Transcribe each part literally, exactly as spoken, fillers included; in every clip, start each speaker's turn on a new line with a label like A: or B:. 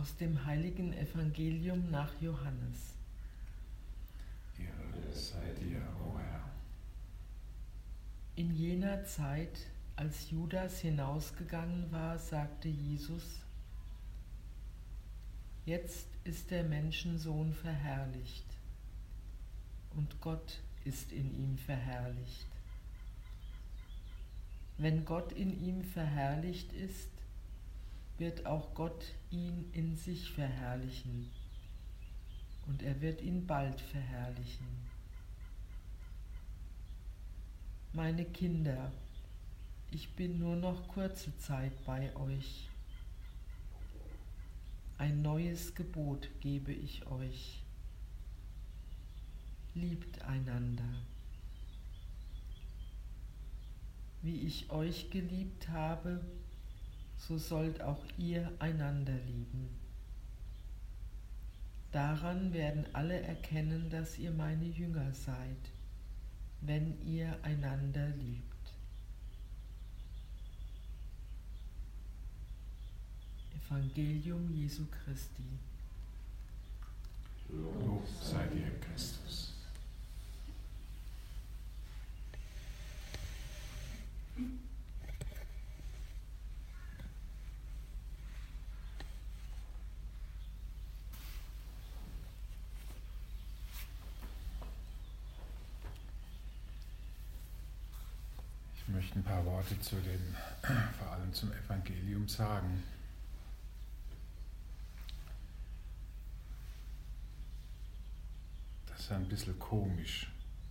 A: Aus dem heiligen Evangelium nach Johannes.
B: Ehre sei dir, o Herr.
A: In jener Zeit, als Judas hinausgegangen war, sagte Jesus: Jetzt ist der Menschensohn verherrlicht, und Gott ist in ihm verherrlicht. Wenn Gott in ihm verherrlicht ist, wird auch Gott ihn in sich verherrlichen, und er wird ihn bald verherrlichen. Meine Kinder, ich bin nur noch kurze Zeit bei euch. Ein neues Gebot gebe ich euch. Liebt einander. Wie ich euch geliebt habe, so sollt auch ihr einander lieben. Daran werden alle erkennen, dass ihr meine Jünger seid, wenn ihr einander liebt. Evangelium Jesu Christi.
B: Lob sei dir, Christus. Ich möchte ein paar Worte zu dem, vor allem zum Evangelium sagen. Das ist ein bisschen komisch.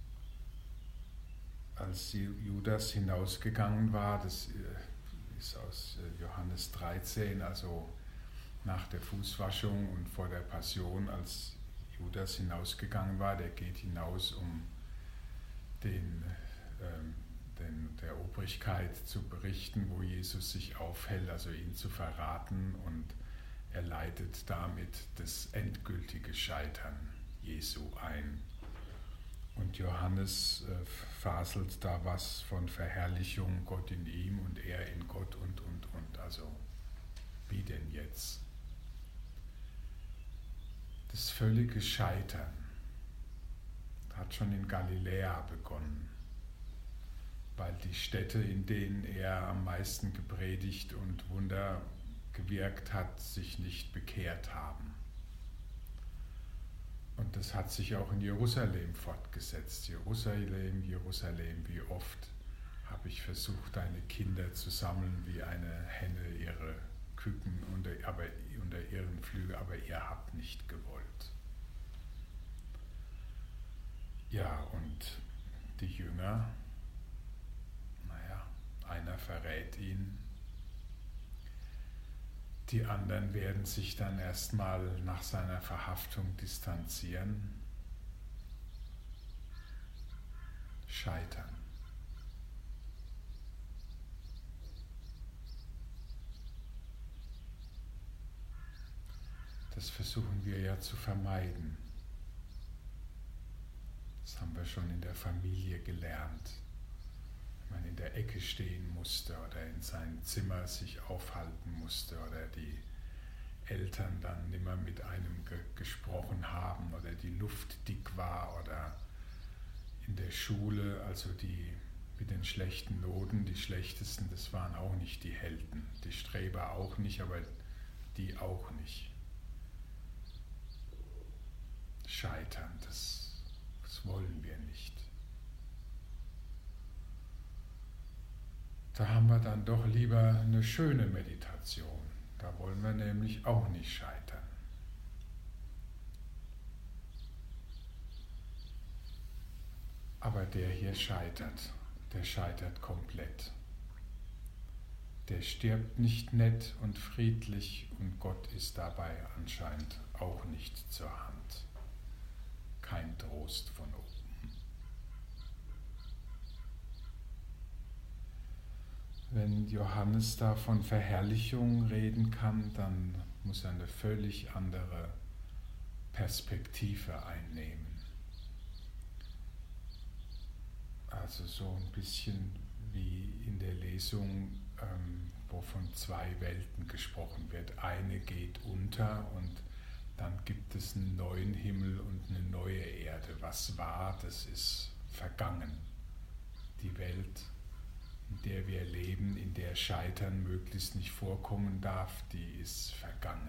B: Als Judas hinausgegangen war, das ist aus Johannes dreizehn, also nach der Fußwaschung und vor der Passion, als Judas hinausgegangen war, der geht hinaus, um den, ähm, den, der Obrigkeit zu berichten, wo Jesus sich aufhält, also ihn zu verraten, und er leitet damit das endgültige Scheitern Jesu ein. Und Johannes äh, faselt da was von Verherrlichung, Gott in ihm und er in Gott und, und, und. Also, wie denn jetzt? Das völlige Scheitern hat schon in Galiläa begonnen, weil die Städte, in denen er am meisten gepredigt und Wunder gewirkt hat, sich nicht bekehrt haben. Und das hat sich auch in Jerusalem fortgesetzt. Jerusalem, Jerusalem, wie oft habe ich versucht, deine Kinder zu sammeln, wie eine Henne ihre Küken unter, aber, unter ihren Flügeln, aber ihr habt nicht gewollt. Ja, und die Jünger, naja, einer verrät ihn. Die anderen werden sich dann erstmal nach seiner Verhaftung distanzieren, scheitern. Das versuchen wir ja zu vermeiden. Das haben wir schon in der Familie gelernt. Wenn man in der Ecke stehen musste oder in seinem Zimmer sich aufhalten musste oder die Eltern dann nimmer mit einem ge- gesprochen haben oder die Luft dick war oder in der Schule, also die mit den schlechten Noten, die schlechtesten, das waren auch nicht die Helden, die Streber auch nicht, aber die auch nicht. Scheitern, das, das wollen wir nicht. Da haben wir dann doch lieber eine schöne Meditation. Da wollen wir nämlich auch nicht scheitern. Aber der hier scheitert, der scheitert komplett. Der stirbt nicht nett und friedlich und Gott ist dabei anscheinend auch nicht zur Hand. Kein Trost von oben. Wenn Johannes da von Verherrlichung reden kann, dann muss er eine völlig andere Perspektive einnehmen. Also so ein bisschen wie in der Lesung, ähm, wo von zwei Welten gesprochen wird. Eine geht unter und dann gibt es einen neuen Himmel und eine neue Erde. Was war, das ist vergangen. Die Welt, in der wir leben, in der Scheitern möglichst nicht vorkommen darf, die ist vergangen.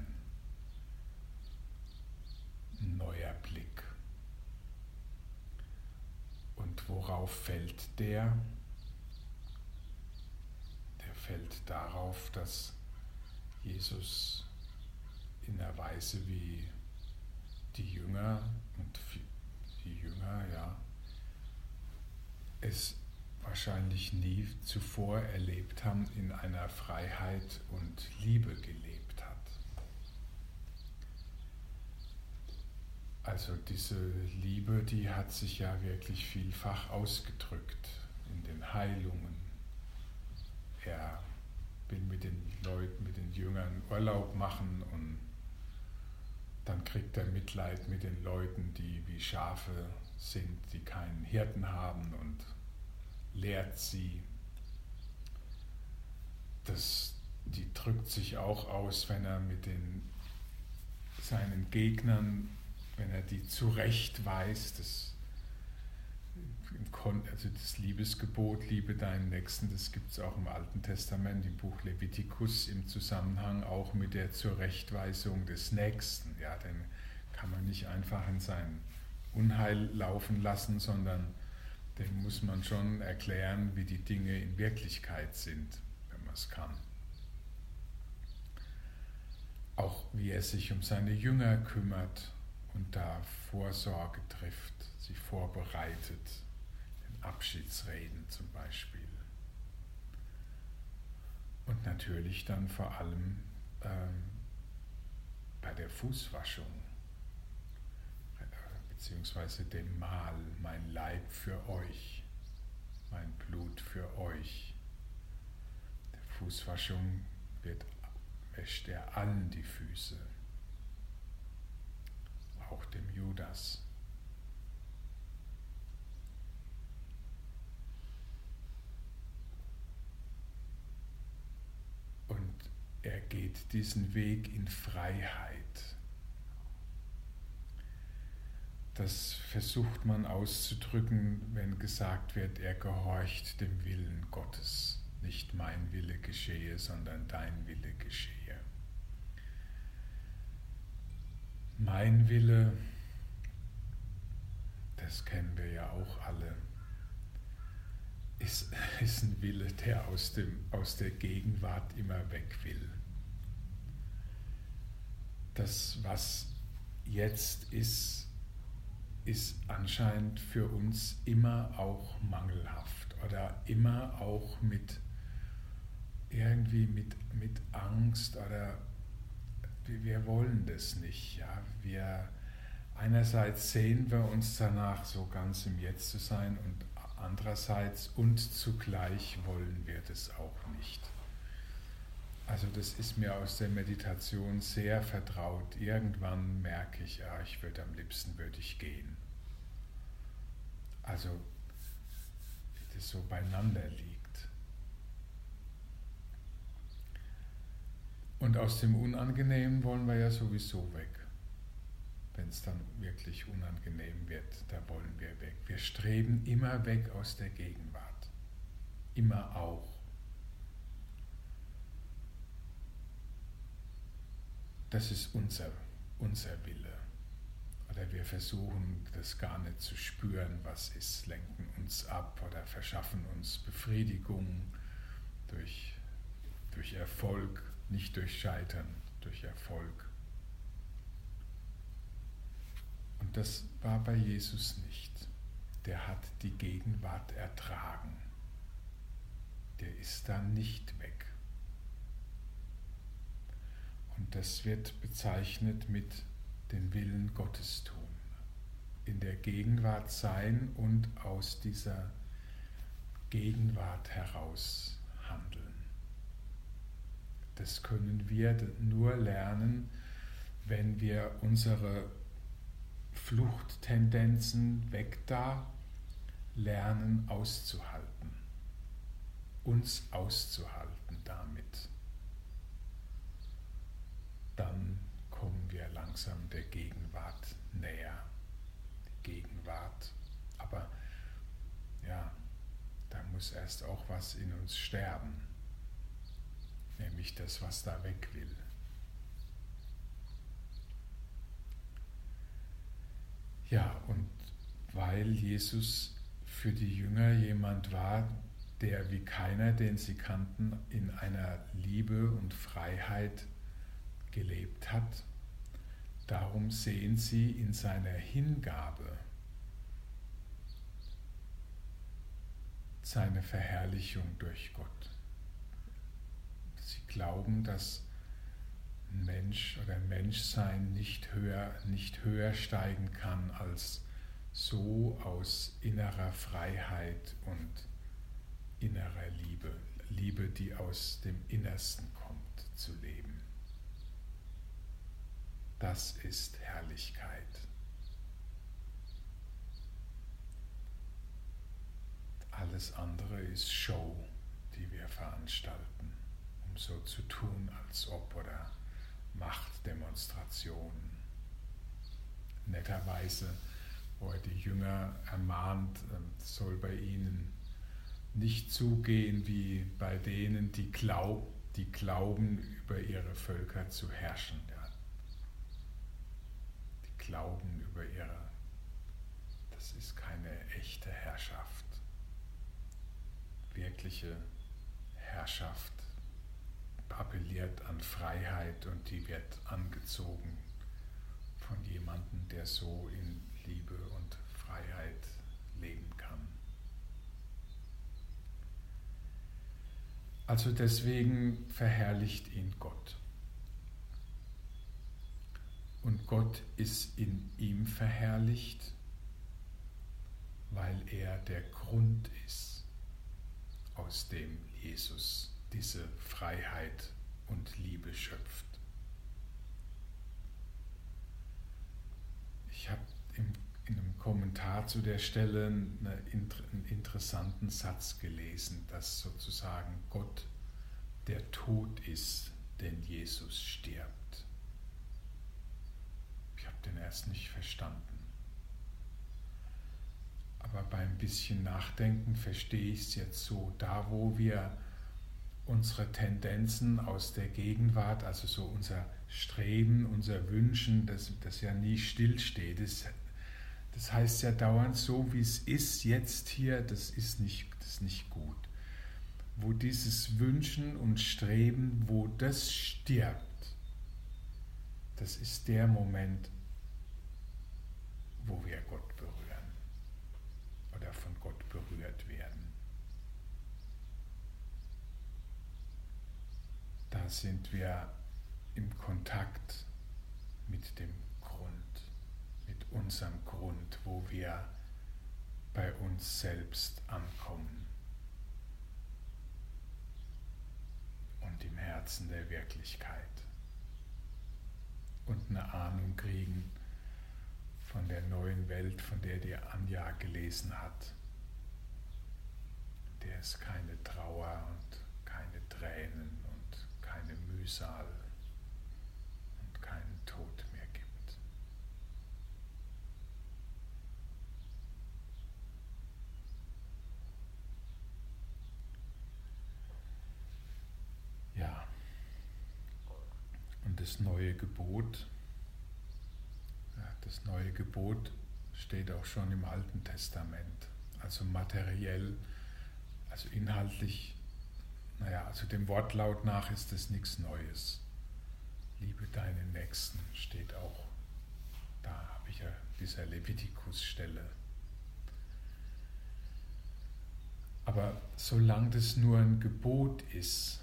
B: Ein neuer Blick. Und worauf fällt der? Der fällt darauf, dass Jesus in einer Weise wie die Jünger und die Jünger, ja, es wahrscheinlich nie zuvor erlebt haben, in einer Freiheit und Liebe gelebt hat. Also diese Liebe, die hat sich ja wirklich vielfach ausgedrückt in den Heilungen. Er will mit den Leuten, mit den Jüngern Urlaub machen und dann kriegt er Mitleid mit den Leuten, die wie Schafe sind, die keinen Hirten haben, und lehrt sie. Das, die drückt sich auch aus, wenn er mit den, seinen Gegnern, wenn er die zurechtweist. Das, also das Liebesgebot, liebe deinen Nächsten, das gibt es auch im Alten Testament, im Buch Levitikus, im Zusammenhang auch mit der Zurechtweisung des Nächsten. Ja, den kann man nicht einfach in sein Unheil laufen lassen, sondern dem muss man schon erklären, wie die Dinge in Wirklichkeit sind, wenn man es kann. Auch wie er sich um seine Jünger kümmert und da Vorsorge trifft, sie vorbereitet, in Abschiedsreden zum Beispiel. Und natürlich dann vor allem ähm, bei der Fußwaschung, beziehungsweise dem Mahl, mein Leib für euch, mein Blut für euch. Der Fußwaschung wird, wäscht er allen die Füße, auch dem Judas. Und er geht diesen Weg in Freiheit. Das versucht man auszudrücken, wenn gesagt wird, er gehorcht dem Willen Gottes. Nicht mein Wille geschehe, sondern dein Wille geschehe. Mein Wille, das kennen wir ja auch alle, ist, ist ein Wille, der aus, dem, aus der Gegenwart immer weg will. Das, was jetzt ist, ist anscheinend für uns immer auch mangelhaft oder immer auch mit irgendwie mit, mit Angst, oder wir wollen das nicht. Ja? Wir, einerseits sehen wir uns danach, so ganz im Jetzt zu sein, und andererseits und zugleich wollen wir das auch nicht. Also das ist mir aus der Meditation sehr vertraut. Irgendwann merke ich, ja, ich würde am liebsten würde ich gehen. Also wie das so beieinander liegt. Und aus dem Unangenehmen wollen wir ja sowieso weg. Wenn es dann wirklich unangenehm wird, da wollen wir weg. Wir streben immer weg aus der Gegenwart. Immer auch. Das ist unser, unser Wille. Oder wir versuchen, das gar nicht zu spüren, was ist, lenken uns ab oder verschaffen uns Befriedigung durch, durch Erfolg, nicht durch Scheitern, durch Erfolg. Und das war bei Jesus nicht. Der hat die Gegenwart ertragen. Der ist da nicht weg. Und das wird bezeichnet mit den Willen Gottes tun. In der Gegenwart sein und aus dieser Gegenwart heraus handeln. Das können wir nur lernen, wenn wir unsere Fluchttendenzen weg da lernen auszuhalten uns auszuhalten damit, dann kommen wir langsam der Gegenwart näher. Die Gegenwart, aber ja, da muss erst auch was in uns sterben, nämlich das, was da weg will. Ja, und weil Jesus für die Jünger jemand war, der wie keiner, den sie kannten, in einer Liebe und Freiheit gelebt hat, darum sehen sie in seiner Hingabe seine Verherrlichung durch Gott. Sie glauben, dass ein Mensch oder ein Menschsein nicht höher, nicht höher steigen kann, als so aus innerer Freiheit und innerer Liebe, Liebe, die aus dem Innersten kommt, zu leben. Das ist Herrlichkeit. Alles andere ist Show, die wir veranstalten, um so zu tun, als ob, oder Machtdemonstrationen. Netterweise, wo er die Jünger ermahnt, soll bei ihnen nicht zugehen wie bei denen, die, glaub, die glauben, über ihre Völker zu herrschen. Ja. Die glauben über ihre, das ist keine echte Herrschaft. Wirkliche Herrschaft appelliert an Freiheit und die wird angezogen von jemandem, der so in Liebe und Freiheit leben kann. Also deswegen verherrlicht ihn Gott. Und Gott ist in ihm verherrlicht, weil er der Grund ist, aus dem Jesus diese Freiheit und Liebe schöpft. Ich habe in einem Kommentar zu der Stelle einen interessanten Satz gelesen, dass sozusagen Gott der Tod ist, den Jesus stirbt. Ich habe den erst nicht verstanden. Aber beim bisschen Nachdenken verstehe ich es jetzt so, da wo wir unsere Tendenzen aus der Gegenwart, also so unser Streben, unser Wünschen, das, das ja nie stillsteht, das, das heißt ja dauernd so, wie es ist, jetzt hier, das ist nicht, das ist nicht gut. Wo dieses Wünschen und Streben, wo das stirbt, das ist der Moment, wo wir Gott berühren oder von Gott berührt werden. Da sind wir im Kontakt mit dem Grund, mit unserem Grund, wo wir bei uns selbst ankommen und im Herzen der Wirklichkeit und eine Ahnung kriegen von der neuen Welt, von der die Anja gelesen hat, der es keine Trauer und keine Tränen und keine Mühsal und keinen Tod mehr gibt. Ja, und das neue Gebot, ja, das neue Gebot steht auch schon im Alten Testament, also materiell, also inhaltlich. Naja, also dem Wortlaut nach ist es nichts Neues. Liebe deinen Nächsten steht auch, da habe ich ja dieser Levitikus-Stelle. Aber solange das nur ein Gebot ist,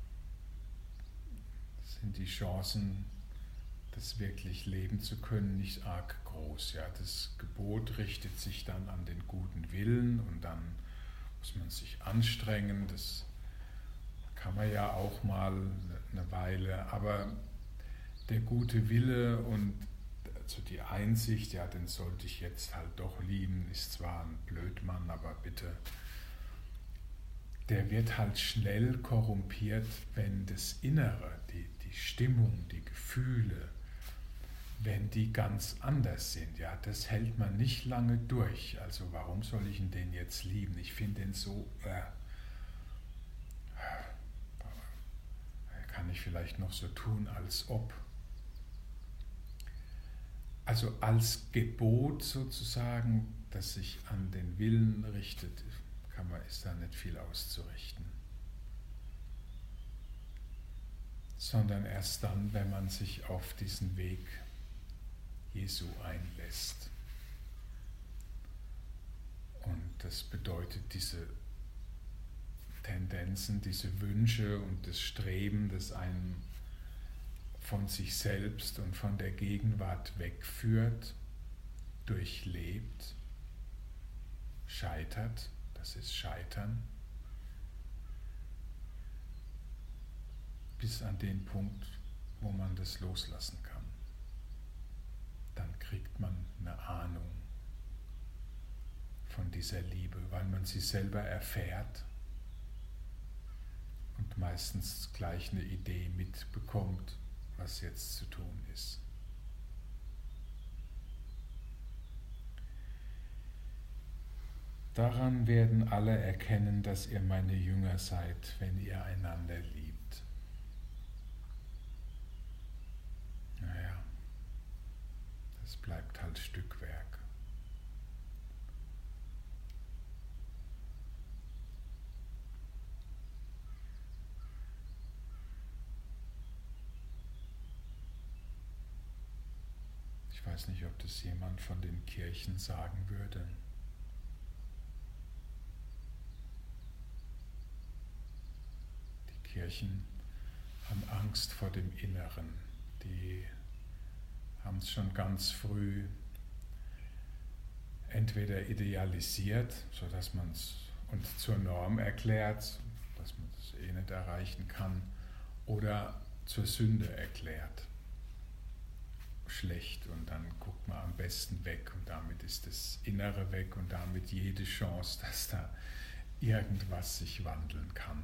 B: sind die Chancen, das wirklich leben zu können, nicht arg groß. Ja, das Gebot richtet sich dann an den guten Willen und dann muss man sich anstrengen, das kann man ja auch mal eine Weile, aber der gute Wille und also die Einsicht, ja, den sollte ich jetzt halt doch lieben, ist zwar ein Blödmann, aber bitte, der wird halt schnell korrumpiert, wenn das Innere, die, die Stimmung, die Gefühle, wenn die ganz anders sind. Ja, das hält man nicht lange durch. Also warum soll ich den jetzt lieben? Ich finde den so, äh, kann ich vielleicht noch so tun, als ob. Also als Gebot sozusagen, das sich an den Willen richtet, kann man, ist da nicht viel auszurichten. Sondern erst dann, wenn man sich auf diesen Weg Jesu einlässt. Und das bedeutet, diese Tendenzen, diese Wünsche und das Streben, das einen von sich selbst und von der Gegenwart wegführt, durchlebt, scheitert, das ist Scheitern, bis an den Punkt, wo man das loslassen kann. Dann kriegt man eine Ahnung von dieser Liebe, weil man sie selber erfährt und meistens gleich eine Idee mitbekommt, was jetzt zu tun ist. Daran werden alle erkennen, dass ihr meine Jünger seid, wenn ihr einander liebt. Naja, das bleibt halt Stückwerk. Ich weiß nicht, ob das jemand von den Kirchen sagen würde. Die Kirchen haben Angst vor dem Inneren. Die haben es schon ganz früh entweder idealisiert, sodass man es und zur Norm erklärt, dass man es eh nicht erreichen kann, oder zur Sünde erklärt. Schlecht, und dann guckt man am besten weg und damit ist das Innere weg und damit jede Chance, dass da irgendwas sich wandeln kann.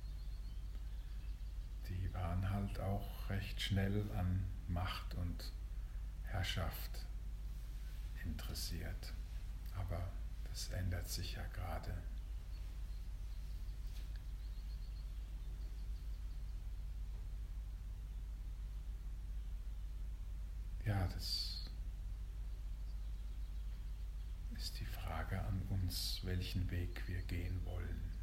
B: Die waren halt auch recht schnell an Macht und Herrschaft interessiert. Aber das ändert sich ja gerade. Ja, das ist die Frage an uns, welchen Weg wir gehen wollen.